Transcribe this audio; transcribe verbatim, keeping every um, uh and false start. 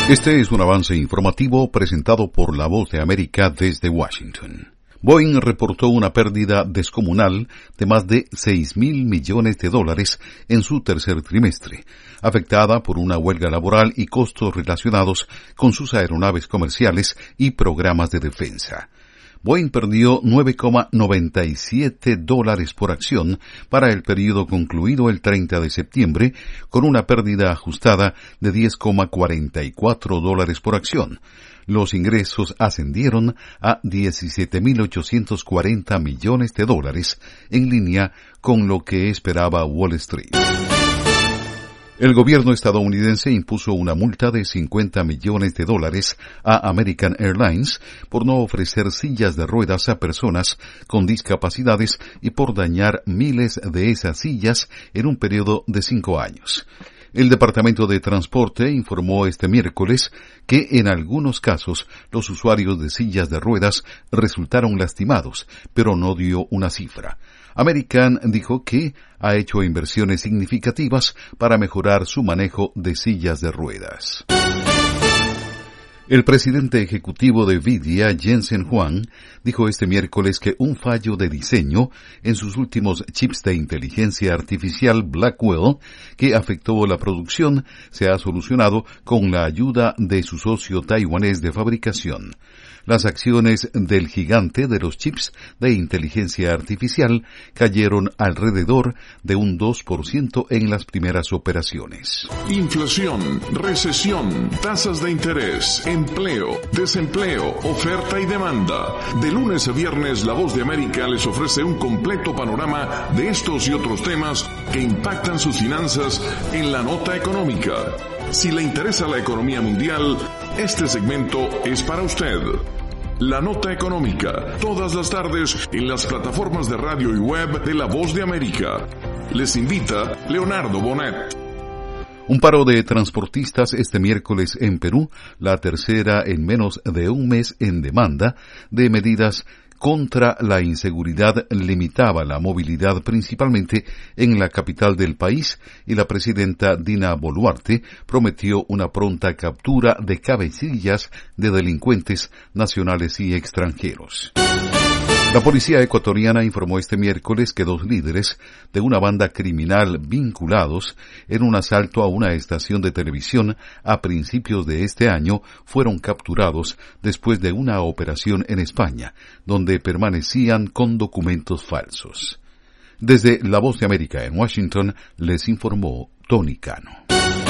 Este es un avance informativo presentado por La Voz de América desde Washington. Boeing reportó una pérdida descomunal de más de seis mil millones de dólares en su tercer trimestre, afectada por una huelga laboral y costos relacionados con sus aeronaves comerciales y programas de defensa. Boeing perdió nueve coma noventa y siete dólares por acción para el periodo concluido el treinta de septiembre, con una pérdida ajustada de diez coma cuarenta y cuatro dólares por acción. Los ingresos ascendieron a diecisiete mil ochocientos cuarenta millones de dólares, en línea con lo que esperaba Wall Street. El gobierno estadounidense impuso una multa de cincuenta millones de dólares a American Airlines por no ofrecer sillas de ruedas a personas con discapacidades y por dañar miles de esas sillas en un periodo de cinco años. El Departamento de Transporte informó este miércoles que en algunos casos los usuarios de sillas de ruedas resultaron lastimados, pero no dio una cifra. American dijo que ha hecho inversiones significativas para mejorar su manejo de sillas de ruedas. El presidente ejecutivo de NVIDIA, Jensen Huang, dijo este miércoles que un fallo de diseño en sus últimos chips de inteligencia artificial Blackwell, que afectó la producción, se ha solucionado con la ayuda de su socio taiwanés de fabricación. Las acciones del gigante de los chips de inteligencia artificial cayeron alrededor de un dos por ciento en las primeras operaciones. Inflación, recesión, tasas de interés, empleo, desempleo, oferta y demanda. De lunes a viernes, La Voz de América les ofrece un completo panorama de estos y otros temas que impactan sus finanzas en la nota económica. Si le interesa la economía mundial, este segmento es para usted. La Nota Económica, todas las tardes en las plataformas de radio y web de La Voz de América. Les invita Leonardo Bonet. Un paro de transportistas este miércoles en Perú, la tercera en menos de un mes en demanda de medidas contra la inseguridad, limitaba la movilidad principalmente en la capital del país, y la presidenta Dina Boluarte prometió una pronta captura de cabecillas de delincuentes nacionales y extranjeros. La policía ecuatoriana informó este miércoles que dos líderes de una banda criminal vinculados en un asalto a una estación de televisión a principios de este año fueron capturados después de una operación en España, donde permanecían con documentos falsos. Desde La Voz de América en Washington les informó Tony Cano.